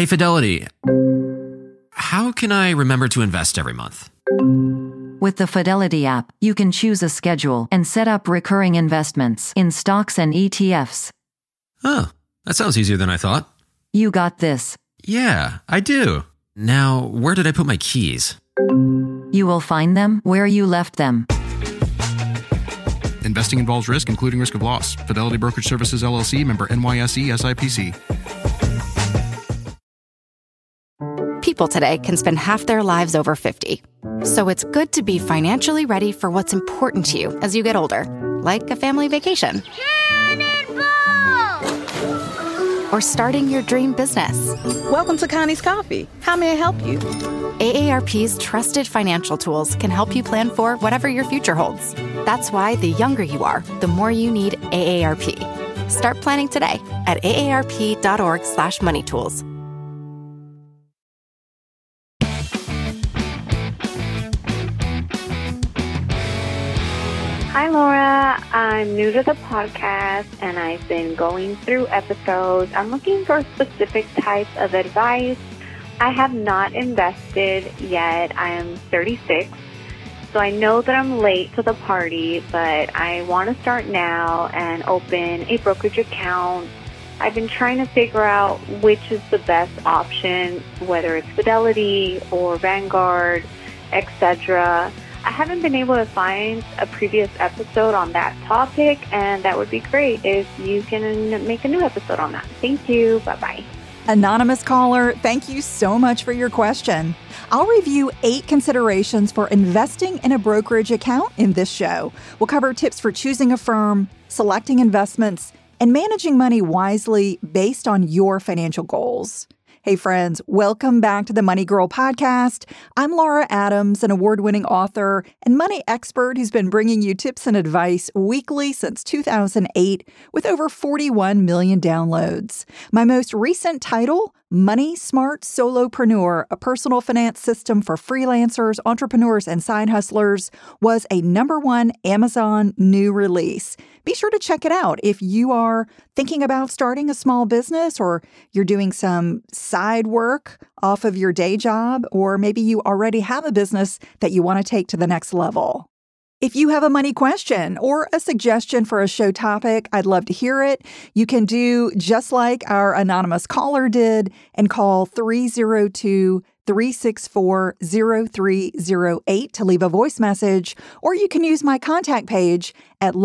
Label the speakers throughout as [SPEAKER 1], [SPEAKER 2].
[SPEAKER 1] Hey, Fidelity. How can I remember to invest every month?
[SPEAKER 2] With the Fidelity app, you can choose a schedule and set up recurring investments in stocks and ETFs.
[SPEAKER 1] Oh, that sounds easier than I thought.
[SPEAKER 2] You got this.
[SPEAKER 1] Yeah, I do. Now, where did I put my keys?
[SPEAKER 2] You will find them where you left them.
[SPEAKER 3] Investing involves risk, including risk of loss. Fidelity Brokerage Services, LLC, member NYSE, SIPC.
[SPEAKER 4] People today can spend half their lives over 50. So it's good to be financially ready for what's important to you as you get older, like a family vacation. Or starting your dream business.
[SPEAKER 5] Welcome to Connie's Coffee. How may I help you?
[SPEAKER 4] AARP's trusted financial tools can help you plan for whatever your future holds. That's why the younger you are, the more you need AARP. Start planning today at aarp.org/moneytools.
[SPEAKER 6] Hi, Laura. I'm new to the podcast, and I've been going through episodes. I'm looking for specific types of advice. I have not invested yet. I am 36, so I know that I'm late to the party, but I want to start now and open a brokerage account. I've been trying to figure out which is the best option, whether it's Fidelity or Vanguard, etc. I haven't been able to find a previous episode on that topic, and that would be great if you can make a new episode on that. Thank you. Bye-bye.
[SPEAKER 7] Anonymous caller, thank you so much for your question. I'll review 8 considerations for investing in a brokerage account in this show. We'll cover tips for choosing a firm, selecting investments, and managing money wisely based on your financial goals. Hey friends, welcome back to the Money Girl podcast. I'm Laura Adams, an award-winning author and money expert who's been bringing you tips and advice weekly since 2008 with over 41 million downloads. My most recent title, Money Smart Solopreneur, a personal finance system for freelancers, entrepreneurs, and side hustlers, was a #1 Amazon new release. Be sure to check it out if you are thinking about starting a small business, or you're doing some side work off of your day job, or maybe you already have a business that you want to take to the next level. If you have a money question or a suggestion for a show topic, I'd love to hear it. You can do just like our anonymous caller did and call 302-364-0308 to leave a voice message, or you can use my contact page at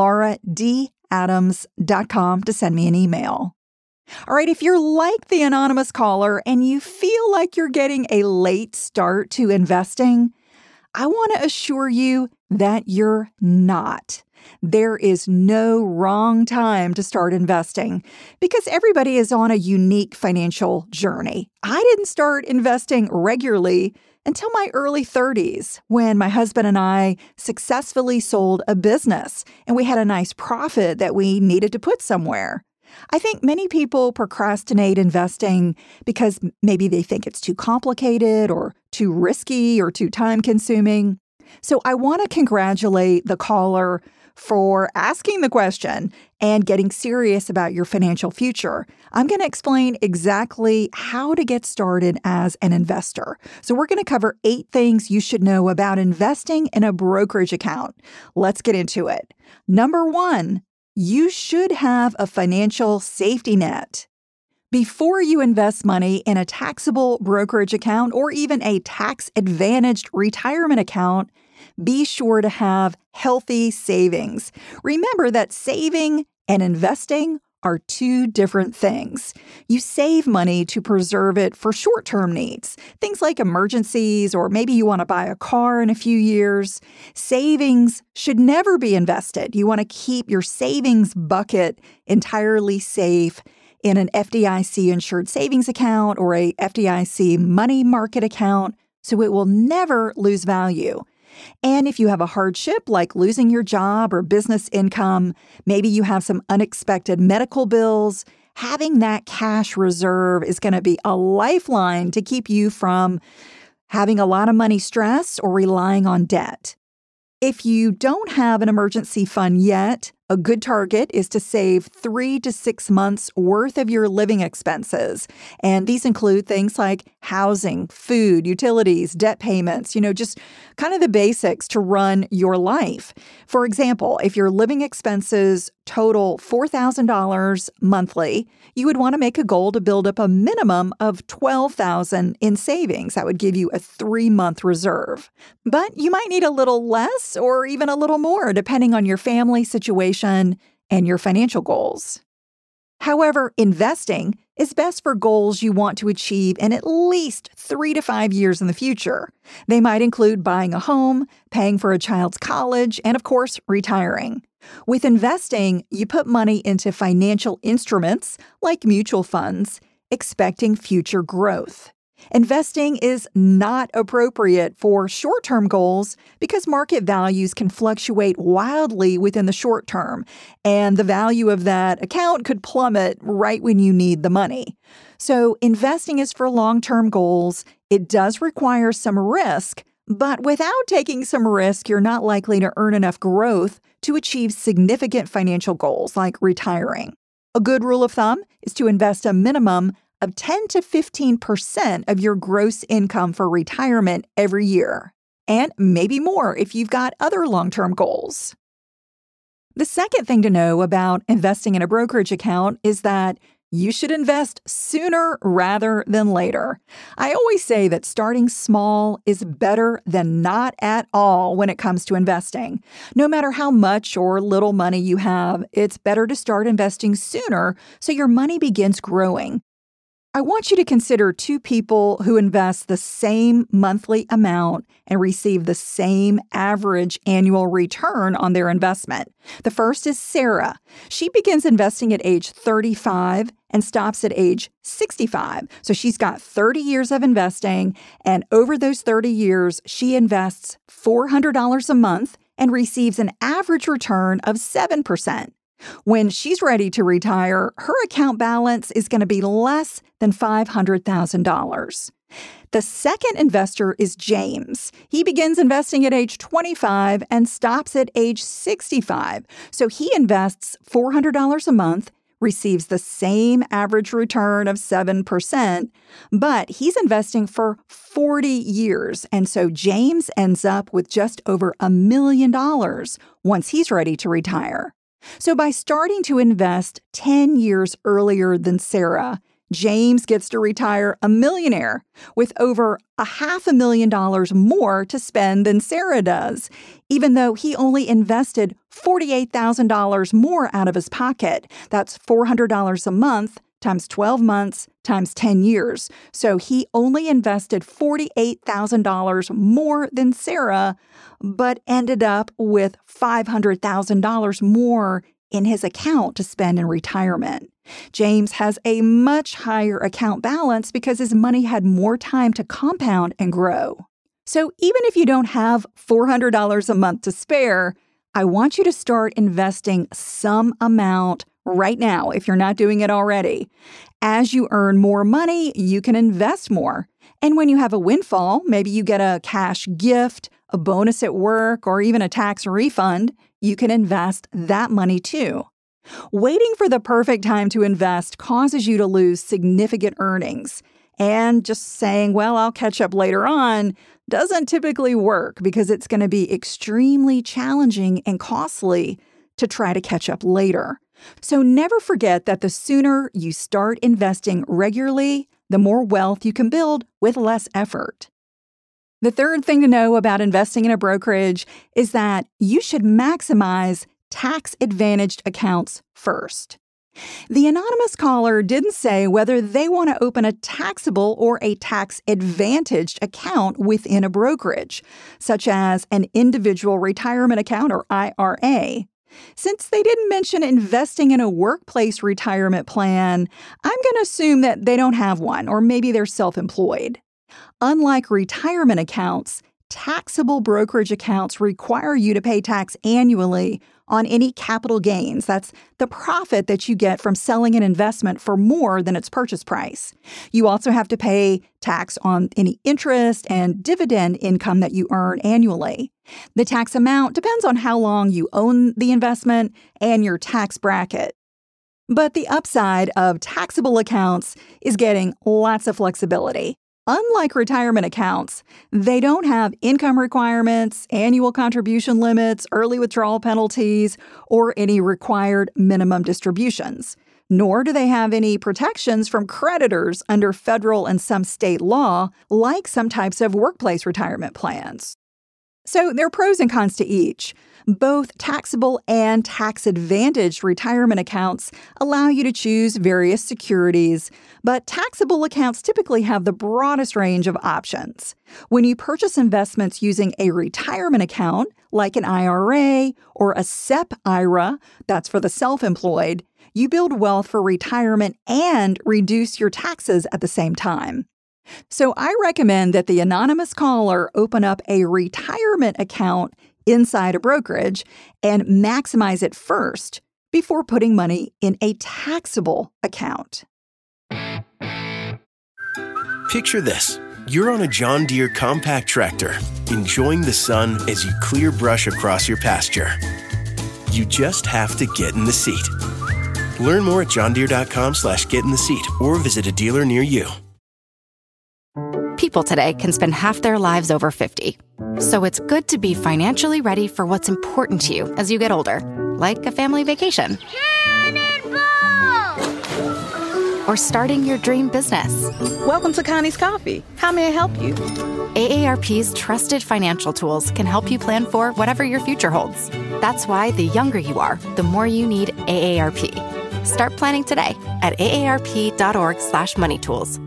[SPEAKER 7] lauradadams.com to send me an email. All right, if you're like the anonymous caller and you feel like you're getting a late start to investing, I want to assure you that you're not. There is no wrong time to start investing because everybody is on a unique financial journey. I didn't start investing regularly until my early 30s when my husband and I successfully sold a business and we had a nice profit that we needed to put somewhere. I think many people procrastinate investing because maybe they think it's too complicated or too risky or too time-consuming. So I want to congratulate the caller for asking the question and getting serious about your financial future. I'm going to explain exactly how to get started as an investor. So we're going to cover 8 things you should know about investing in a brokerage account. Let's get into it. Number 1, you should have a financial safety net. Before you invest money in a taxable brokerage account or even a tax-advantaged retirement account, be sure to have healthy savings. Remember that saving and investing are 2 different things. You save money to preserve it for short-term needs, things like emergencies, or maybe you want to buy a car in a few years. Savings should never be invested. You want to keep your savings bucket entirely safe in an FDIC-insured savings account or a FDIC money market account, so it will never lose value. And if you have a hardship like losing your job or business income, maybe you have some unexpected medical bills, having that cash reserve is going to be a lifeline to keep you from having a lot of money stress or relying on debt. If you don't have an emergency fund yet, A good target is to save 3 to 6 months worth of your living expenses. And these include things like housing, food, utilities, debt payments, just kind of the basics to run your life. For example, if your living expenses total $4,000 monthly, you would want to make a goal to build up a minimum of $12,000 in savings. That would give you a 3-month reserve. But you might need a little less or even a little more, depending on your family situation and your financial goals. However, investing is best for goals you want to achieve in at least 3 to 5 years in the future. They might include buying a home, paying for a child's college, and of course, retiring. With investing, you put money into financial instruments like mutual funds, expecting future growth. Investing is not appropriate for short-term goals because market values can fluctuate wildly within the short term, and the value of that account could plummet right when you need the money. So investing is for long-term goals. It does require some risk, but without taking some risk, you're not likely to earn enough growth to achieve significant financial goals like retiring. A good rule of thumb is to invest a minimum of 10 to 15% of your gross income for retirement every year, and maybe more if you've got other long-term goals. The second thing to know about investing in a brokerage account is that you should invest sooner rather than later. I always say that starting small is better than not at all when it comes to investing. No matter how much or little money you have, it's better to start investing sooner so your money begins growing. I want you to consider 2 people who invest the same monthly amount and receive the same average annual return on their investment. The first is Sarah. She begins investing at age 35 and stops at age 65. So she's got 30 years of investing, and over those 30 years, she invests $400 a month and receives an average return of 7%. When she's ready to retire, her account balance is going to be less than $500,000. The second investor is James. He begins investing at age 25 and stops at age 65. So he invests $400 a month, receives the same average return of 7%, but he's investing for 40 years. And so James ends up with just over $1 million once he's ready to retire. So by starting to invest 10 years earlier than Sarah, James gets to retire a millionaire with over $500,000 more to spend than Sarah does, even though he only invested $48,000 more out of his pocket. That's $400 a month times 12 months times 10 years. So he only invested $48,000 more than Sarah, but ended up with $500,000 more in his account to spend in retirement. James has a much higher account balance because his money had more time to compound and grow. So even if you don't have $400 a month to spare, I want you to start investing some amount right now if you're not doing it already. As you earn more money, you can invest more. And when you have a windfall, maybe you get a cash gift, a bonus at work, or even a tax refund, you can invest that money too. Waiting for the perfect time to invest causes you to lose significant earnings. And just saying, well, I'll catch up later on, doesn't typically work because it's going to be extremely challenging and costly to try to catch up later. So never forget that the sooner you start investing regularly, the more wealth you can build with less effort. The third thing to know about investing in a brokerage is that you should maximize tax-advantaged accounts first. The anonymous caller didn't say whether they want to open a taxable or a tax-advantaged account within a brokerage, such as an individual retirement account or IRA. Since they didn't mention investing in a workplace retirement plan, I'm going to assume that they don't have one, or maybe they're self-employed. Unlike retirement accounts, taxable brokerage accounts require you to pay tax annually on any capital gains. That's the profit that you get from selling an investment for more than its purchase price. You also have to pay tax on any interest and dividend income that you earn annually. The tax amount depends on how long you own the investment and your tax bracket. But the upside of taxable accounts is getting lots of flexibility. Unlike retirement accounts, they don't have income requirements, annual contribution limits, early withdrawal penalties, or any required minimum distributions. Nor do they have any protections from creditors under federal and some state law, like some types of workplace retirement plans. So there are pros and cons to each. Both taxable and tax-advantaged retirement accounts allow you to choose various securities, but taxable accounts typically have the broadest range of options. When you purchase investments using a retirement account, like an IRA or a SEP IRA, that's for the self-employed, you build wealth for retirement and reduce your taxes at the same time. So I recommend that the anonymous caller open up a retirement account inside a brokerage and maximize it first before putting money in a taxable account.
[SPEAKER 8] Picture this. You're on a John Deere compact tractor, enjoying the sun as you clear brush across your pasture. You just have to get in the seat. Learn more at johndeere.com/get in the seat or visit a dealer near you.
[SPEAKER 4] People today can spend half their lives over 50. So it's good to be financially ready for what's important to you as you get older, like a family vacation. Or starting your dream business.
[SPEAKER 5] Welcome to Connie's Coffee. How may I help you?
[SPEAKER 4] AARP's trusted financial tools can help you plan for whatever your future holds. That's why the younger you are, the more you need AARP. Start planning today at aarp.org/moneytools.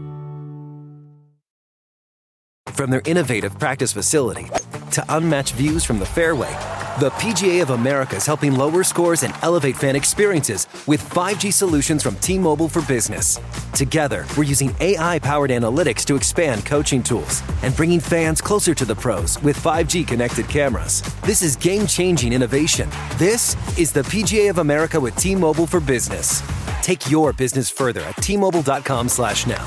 [SPEAKER 9] From their innovative practice facility to unmatched views from the fairway, the PGA of America is helping lower scores and elevate fan experiences with 5G solutions from T-Mobile for Business. Together, we're using AI-powered analytics to expand coaching tools and bringing fans closer to the pros with 5G connected cameras. This is game-changing innovation. This is the PGA of America with T-Mobile for Business. Take your business further at T-Mobile.com/now.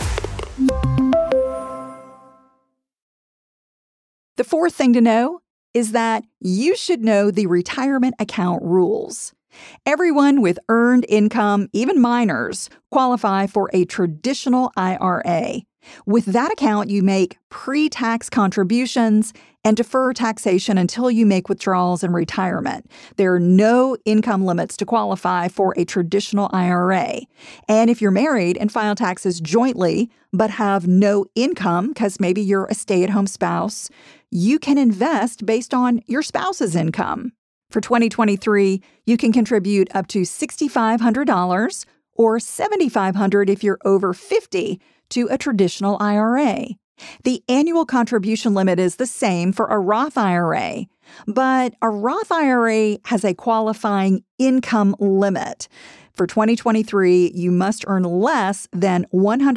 [SPEAKER 7] The fourth thing to know is that you should know the retirement account rules. Everyone with earned income, even minors, qualify for a traditional IRA. With that account, you make pre-tax contributions and defer taxation until you make withdrawals in retirement. There are no income limits to qualify for a traditional IRA. And if you're married and file taxes jointly but have no income because maybe you're a stay-at-home spouse, you can invest based on your spouse's income. For 2023, you can contribute up to $6,500 or $7,500 if you're over 50 to a traditional IRA. The annual contribution limit is the same for a Roth IRA, but a Roth IRA has a qualifying income limit. For 2023, you must earn less than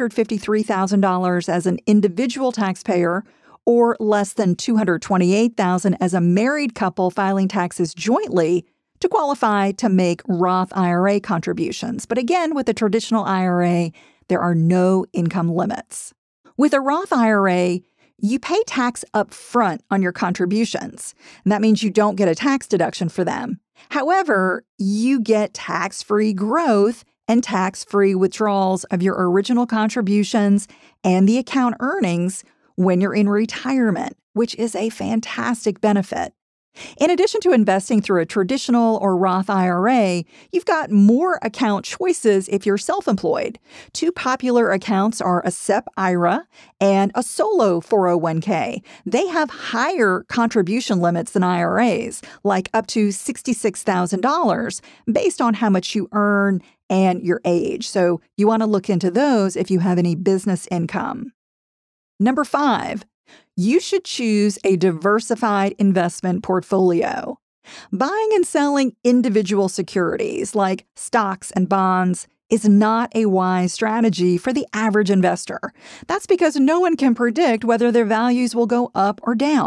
[SPEAKER 7] $153,000 as an individual taxpayer or less than $228,000 as a married couple filing taxes jointly to qualify to make Roth IRA contributions. But again, with a traditional IRA, there are no income limits. With a Roth IRA, you pay tax up front on your contributions, and that means you don't get a tax deduction for them. However, you get tax-free growth and tax-free withdrawals of your original contributions and the account earnings when you're in retirement, which is a fantastic benefit. In addition to investing through a traditional or Roth IRA, you've got more account choices if you're self-employed. Two popular accounts are a SEP IRA and a solo 401k. They have higher contribution limits than IRAs, like up to $66,000 based on how much you earn and your age. So you want to look into those if you have any business income. Number 5. You should choose a diversified investment portfolio. Buying and selling individual securities like stocks and bonds is not a wise strategy for the average investor. That's because no one can predict whether their values will go up or down.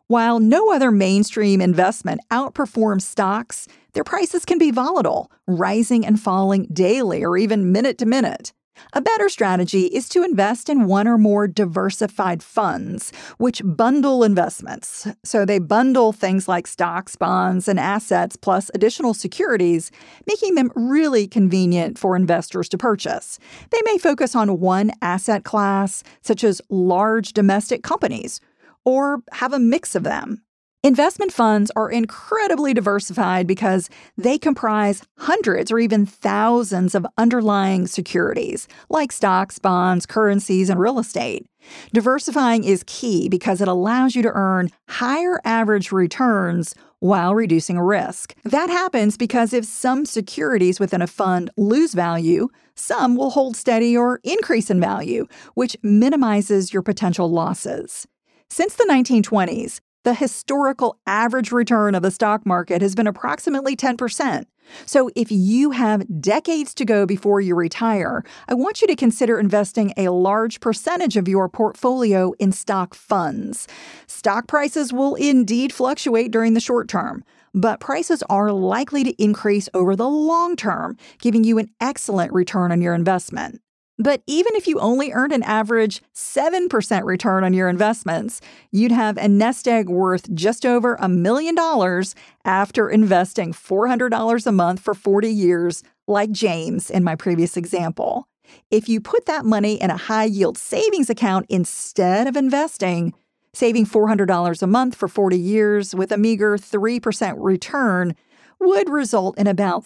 [SPEAKER 7] While no other mainstream investment outperforms stocks, their prices can be volatile, rising and falling daily or even minute to minute. A better strategy is to invest in one or more diversified funds, which bundle investments. So they bundle things like stocks, bonds, and assets plus additional securities, making them really convenient for investors to purchase. They may focus on one asset class, such as large domestic companies, or have a mix of them. Investment funds are incredibly diversified because they comprise hundreds or even thousands of underlying securities, like stocks, bonds, currencies, and real estate. Diversifying is key because it allows you to earn higher average returns while reducing risk. That happens because if some securities within a fund lose value, some will hold steady or increase in value, which minimizes your potential losses. Since the 1920s, the historical average return of the stock market has been approximately 10%. So if you have decades to go before you retire, I want you to consider investing a large percentage of your portfolio in stock funds. Stock prices will indeed fluctuate during the short term, but prices are likely to increase over the long term, giving you an excellent return on your investment. But even if you only earned an average 7% return on your investments, you'd have a nest egg worth just over $1 million after investing $400 a month for 40 years, like James in my previous example. If you put that money in a high-yield savings account instead of investing, saving $400 a month for 40 years with a meager 3% return would result in about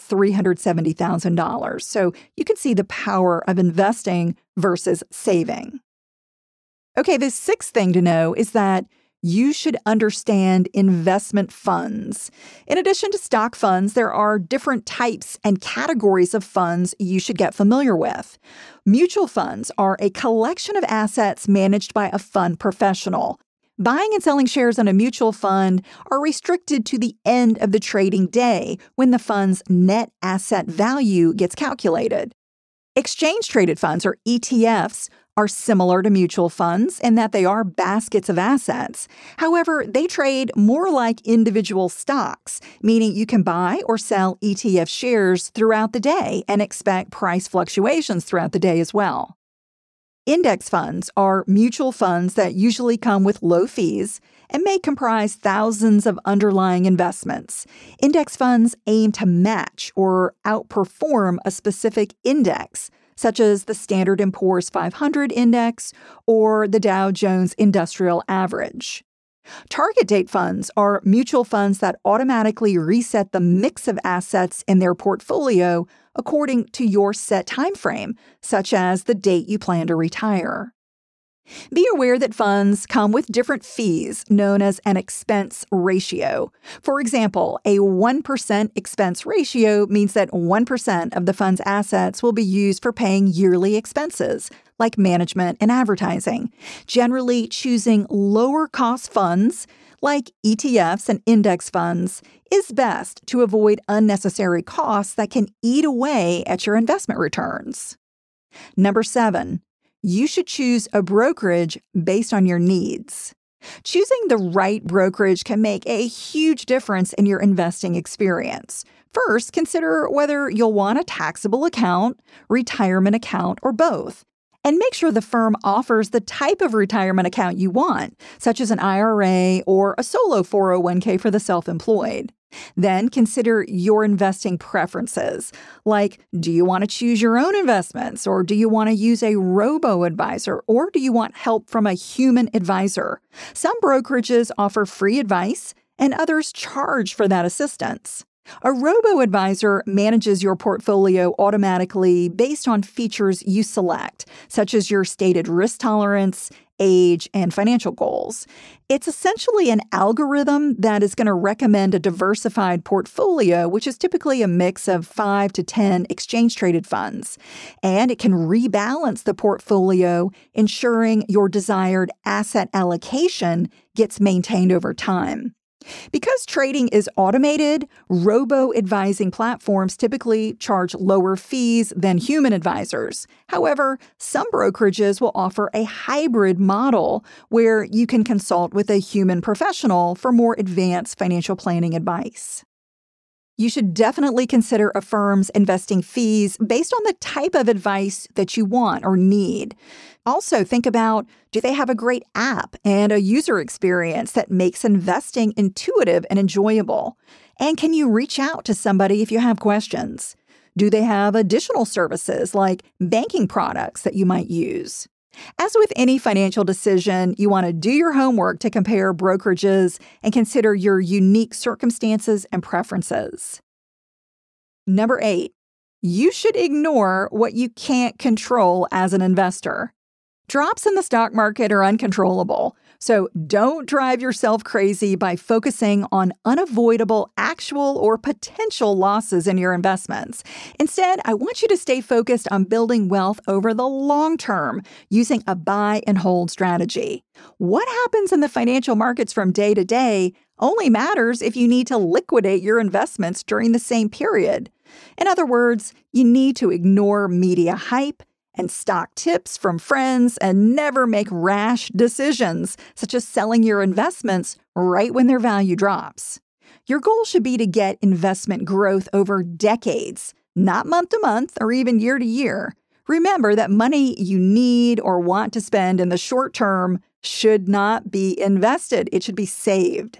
[SPEAKER 7] $370,000. So you can see the power of investing versus saving. Okay, the sixth thing to know is that you should understand investment funds. In addition to stock funds, there are different types and categories of funds you should get familiar with. Mutual funds are a collection of assets managed by a fund professional. Buying and selling shares in a mutual fund are restricted to the end of the trading day when the fund's net asset value gets calculated. Exchange-traded funds, or ETFs, are similar to mutual funds in that they are baskets of assets. However, they trade more like individual stocks, meaning you can buy or sell ETF shares throughout the day and expect price fluctuations throughout the day as well. Index funds are mutual funds that usually come with low fees and may comprise thousands of underlying investments. Index funds aim to match or outperform a specific index, such as the Standard & Poor's 500 index or the Dow Jones Industrial Average. Target date funds are mutual funds that automatically reset the mix of assets in their portfolio according to your set time frame, such as the date you plan to retire. Be aware that funds come with different fees known as an expense ratio. For example, a 1% expense ratio means that 1% of the fund's assets will be used for paying yearly expenses, like management and advertising. Generally, choosing lower-cost funds, like ETFs and index funds, is best to avoid unnecessary costs that can eat away at your investment returns. Number 7. You should choose a brokerage based on your needs. Choosing the right brokerage can make a huge difference in your investing experience. First, consider whether you'll want a taxable account, retirement account, or both. And make sure the firm offers the type of retirement account you want, such as an IRA or a solo 401k for the self-employed. Then consider your investing preferences, like do you want to choose your own investments, or do you want to use a robo-advisor, or do you want help from a human advisor? Some brokerages offer free advice, and others charge for that assistance. A robo-advisor manages your portfolio automatically based on features you select, such as your stated risk tolerance, age, and financial goals. It's essentially an algorithm that is going to recommend a diversified portfolio, which is typically a mix of 5 to 10 exchange-traded funds. And it can rebalance the portfolio, ensuring your desired asset allocation gets maintained over time. Because trading is automated, robo-advising platforms typically charge lower fees than human advisors. However, some brokerages will offer a hybrid model where you can consult with a human professional for more advanced financial planning advice. You should definitely consider a firm's investing fees based on the type of advice that you want or need. Also, think about, do they have a great app and a user experience that makes investing intuitive and enjoyable? And can you reach out to somebody if you have questions? Do they have additional services like banking products that you might use? As with any financial decision, you want to do your homework to compare brokerages and consider your unique circumstances and preferences. Number 8, you should ignore what you can't control as an investor. Drops in the stock market are uncontrollable, so don't drive yourself crazy by focusing on unavoidable actual or potential losses in your investments. Instead, I want you to stay focused on building wealth over the long term using a buy and hold strategy. What happens in the financial markets from day to day only matters if you need to liquidate your investments during the same period. In other words, you need to ignore media hype and stock tips from friends and never make rash decisions, such as selling your investments right when their value drops. Your goal should be to get investment growth over decades, not month to month or even year to year. Remember that money you need or want to spend in the short term should not be invested. It should be saved.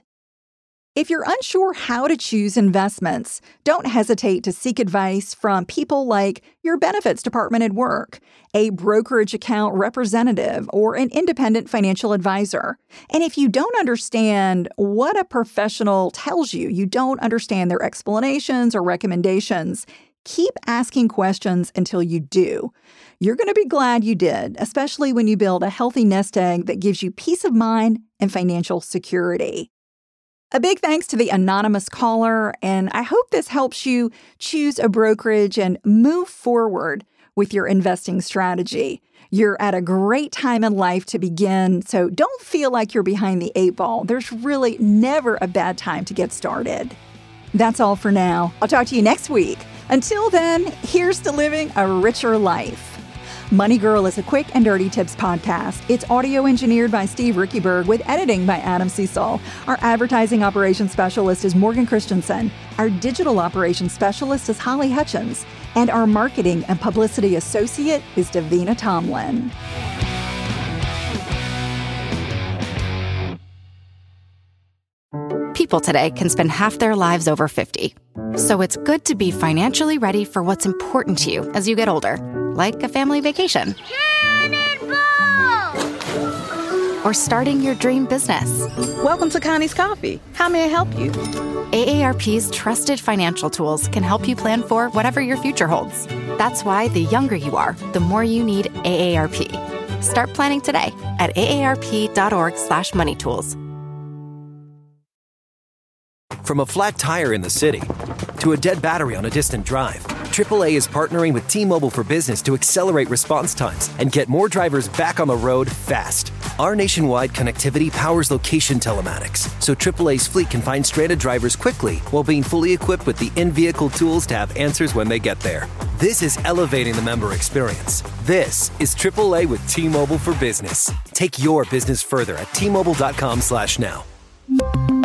[SPEAKER 7] If you're unsure how to choose investments, don't hesitate to seek advice from people like your benefits department at work, a brokerage account representative, or an independent financial advisor. And if you don't understand what a professional tells you, you don't understand their explanations or recommendations, keep asking questions until you do. You're going to be glad you did, especially when you build a healthy nest egg that gives you peace of mind and financial security. A big thanks to the anonymous caller, and I hope this helps you choose a brokerage and move forward with your investing strategy. You're at a great time in life to begin, so don't feel like you're behind the 8 ball. There's really never a bad time to get started. That's all for now. I'll talk to you next week. Until then, here's to living a richer life. Money Girl is a quick and dirty tips podcast. It's audio engineered by Steve Rickyberg with editing by Adam Cecil. Our advertising operations specialist is Morgan Christensen. Our digital operations specialist is Holly Hutchins. And our marketing and publicity associate is Davina Tomlin.
[SPEAKER 4] People today can spend half their lives over 50. So it's good to be financially ready for what's important to you as you get older, like a family vacation.
[SPEAKER 10] Cannonball!
[SPEAKER 4] Or starting your dream business.
[SPEAKER 5] Welcome to Connie's Coffee. How may I help you?
[SPEAKER 4] AARP's trusted financial tools can help you plan for whatever your future holds. That's why the younger you are, the more you need AARP. Start planning today at aarp.org/moneytools.
[SPEAKER 9] From a flat tire in the city to a dead battery on a distant drive, AAA is partnering with T-Mobile for Business to accelerate response times and get more drivers back on the road fast. Our nationwide connectivity powers location telematics, so AAA's fleet can find stranded drivers quickly while being fully equipped with the in-vehicle tools to have answers when they get there. This is elevating the member experience. This is AAA with T-Mobile for Business. Take your business further at T-Mobile.com/now.